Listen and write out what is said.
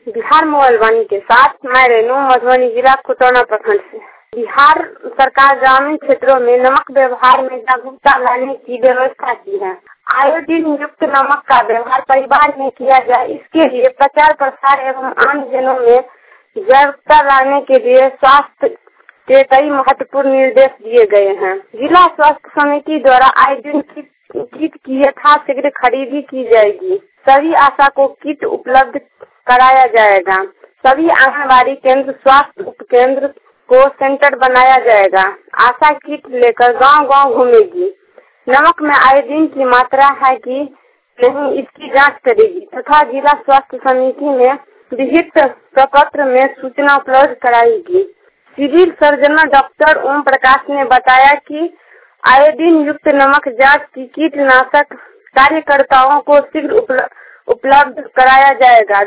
Bihar mobile वाणी के साथ मैं रेनू, मधुबनी जिला खुटौना प्रखंड से। बिहार सरकार ग्रामीण क्षेत्रों में नमक व्यवहार में जागरूकता लाने की व्यवस्था की है। आयोडीन युक्त नमक का व्यवहार परिवार में किया जाए, इसके लिए प्रचार प्रसार एवं आम जनों में जागरूकता लाने के लिए स्वास्थ्य के कई महत्वपूर्ण निर्देश दिए गए हैं। जिला स्वास्थ्य समिति द्वारा आयोडीन किट की यथाशीघ्र खरीदी की जाएगी। सभी आशा को किट उपलब्ध कराया जाएगा। सभी आंगनबाड़ी केंद्र, स्वास्थ्य उप केंद्र को सेंटर बनाया जाएगा। आशा किट लेकर गांव-गांव घूमेगी। नमक में आयोडीन की मात्रा है कि नहीं, इसकी जांच करेगी तथा जिला स्वास्थ्य समिति में विहित प्रपत्र में सूचना उपलब्ध कराएगी। Civil surgeon doctor Om Prakash ने बताया कि आयोडीन युक्त नमक जांच की कीटनाशक कार्यकर्ताओं को शीघ्र उपलब्ध कराया जाएगा।